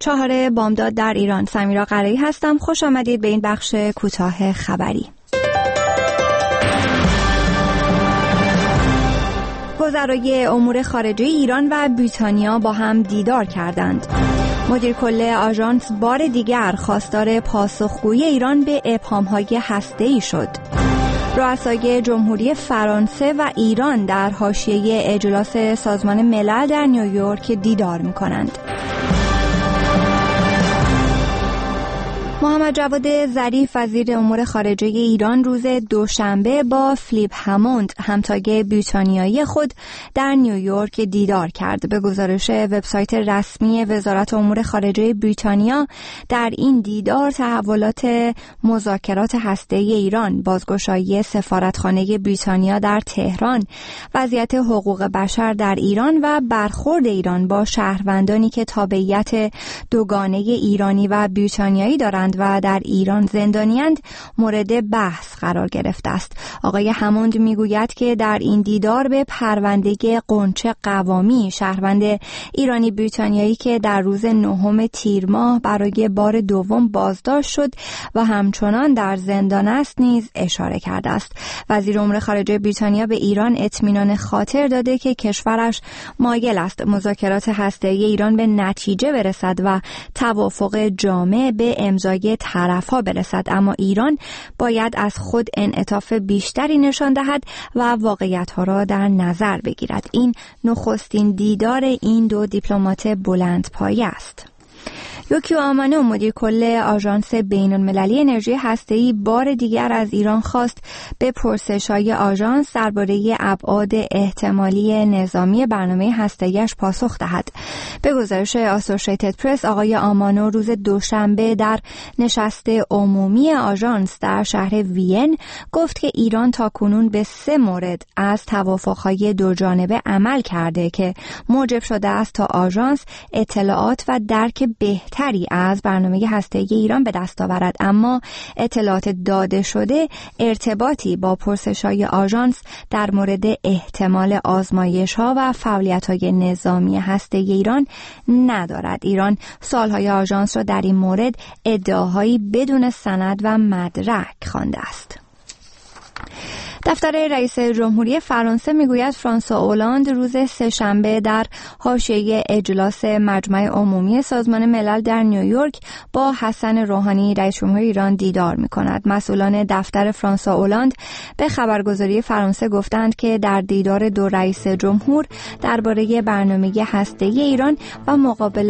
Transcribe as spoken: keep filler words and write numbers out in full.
چهار بامداد در ایران. سمیرا قرایی هستم. خوش آمدید به این بخش کوتاه خبری. وزرای امور خارجه ایران و بریتانیا با هم دیدار کردند. مدیر کل آژانس بار دیگر خواستار پاسخگویی ایران به ابهام‌های هسته‌ای شد. رؤسای جمهوری فرانسه و ایران در حاشیه اجلاس سازمان ملل در نیویورک دیدار می‌کنند. محمد جواد ظریف وزیر امور خارجه ایران روز دوشنبه با فلیپ هموند همتای بریتانیایی خود در نیویورک دیدار کرد. به گزارش وبسایت رسمی وزارت امور خارجه بریتانیا، در این دیدار تحولات مذاکرات هسته‌ای ایران، بازگشایی سفارتخانه بریتانیا در تهران، وضعیت حقوق بشر در ایران و برخورد ایران با شهروندانی که تابعیت دوگانه ایرانی و بریتانیایی دارند و در ایران زندانی‌اند مورد بحث قرار گرفته است. آقای هموند میگوید که در این دیدار به پرونده قنچه قوامی، شهروند ایرانی بریتانیایی که در روز نهم تیر ماه برای بار دوم بازداشت شد و همچنان در زندان است نیز اشاره کرده است. وزیر امور خارجه بریتانیا به ایران اطمینان خاطر داده که کشورش مایل است مذاکرات هسته‌ای ایران به نتیجه برسد و توافق جامع به امضای طرف‌ها برسد، اما ایران باید از خود انعطاف بیشتری نشان دهد و واقعیت‌ها را در نظر بگیرد. این نخستین دیدار این دو دیپلمات بلندپایه است. یوکیو آمانو مدیر کل آژانس بین‌المللی انرژی هسته‌ای بار دیگر از ایران خواست به پرسش‌های آژانس درباره ابعاد احتمالی نظامی برنامه هسته‌ایش پاسخ دهد. به گزارش آسوشیتد پرس، آقای آمانو روز دوشنبه در نشست عمومی آژانس در شهر وین گفت که ایران تاکنون به سه مورد از توافق‌های دوجانبه عمل کرده که موجب شده است تا آژانس اطلاعات و درک بهتر تری از برنامه هسته‌ای ایران به دست آورد، اما اطلاعات داده شده ارتباطی با پرسش‌های آژانس در مورد احتمال آزمایش‌ها و فعالیت‌های نظامی هسته‌ای ایران ندارد. ایران سالهای آژانس را در این مورد ادعاهایی بدون سند و مدرک خوانده است. دفتر رئیس جمهوری فرانسه میگوید فرانسوا اولاند روز سه‌شنبه در حاشیه اجلاس مجمع عمومی سازمان ملل در نیویورک با حسن روحانی رئیس جمهور ایران دیدار می‌کند. مسئولان دفتر فرانسوا اولاند به خبرگزاری فرانسه گفتند که در دیدار دو رئیس جمهور درباره برنامه هسته‌ای ایران و مقابله